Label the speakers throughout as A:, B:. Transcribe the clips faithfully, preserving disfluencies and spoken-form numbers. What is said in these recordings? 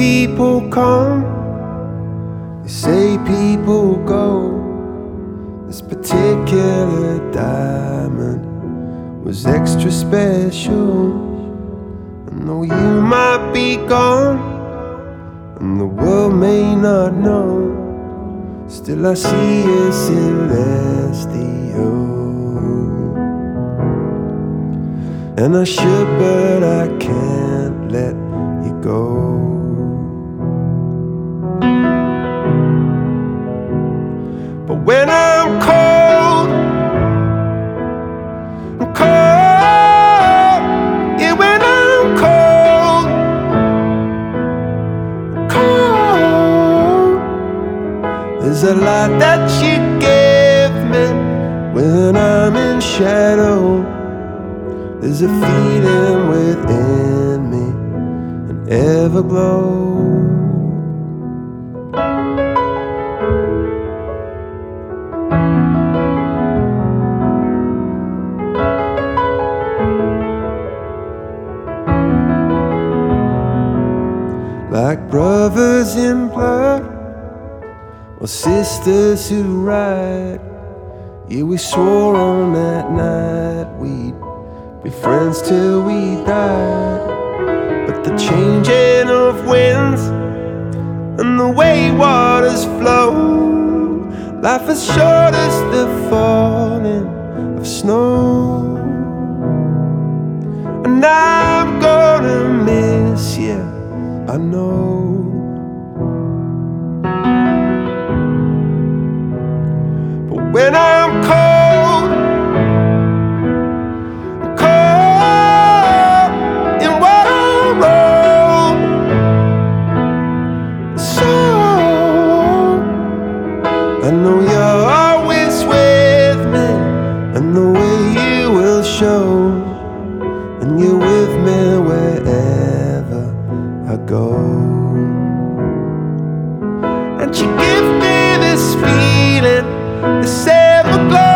A: people come, they say people go. This particular diamond was extra special. And though you might be gone and the world may not know, still I see a celestial. And I should, but I can't let you go. But when I'm cold, I'm cold. Yeah, when I'm cold, cold. There's a lot that you give me when I'm in shadow. There's a feeling within me, an everglow. Like brothers in blood, or sisters who ride. Yeah, we swore on that night we'd be friends till we died. But the changing of winds and the way waters flow, life is short as the falling of snow. And I'm gonna miss you, I know. But when I'm cold, I'm cold in what I wrote. So I know you're always with me, and the way you will show, and you're with me wherever I go. And you give me this feeling, this everglow.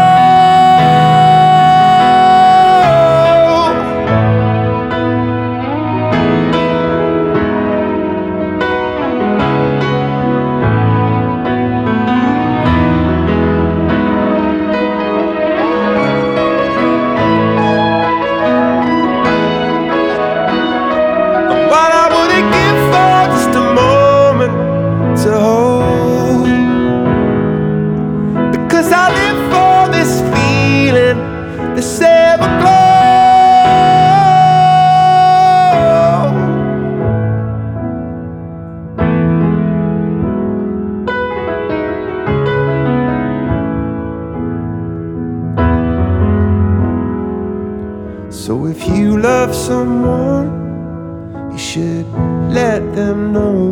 A: To hold, because I live for this feeling, this everglow. So if you love someone, you should let them know.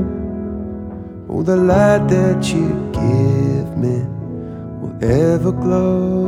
A: Oh, the light that you give me will ever glow.